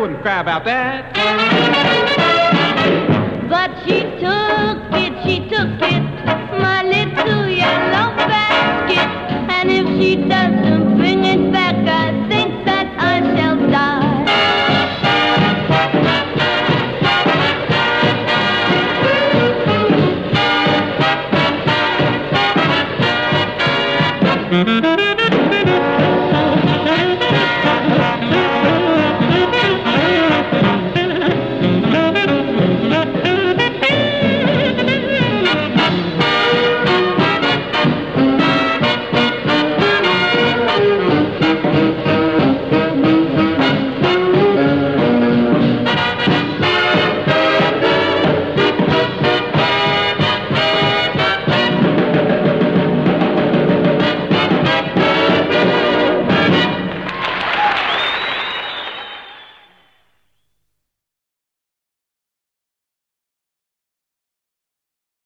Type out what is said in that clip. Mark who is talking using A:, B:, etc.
A: wouldn't cry about that.
B: But she took it, my little yellow basket. And if she doesn't bring it back, I think that I shall die. Mm-hmm.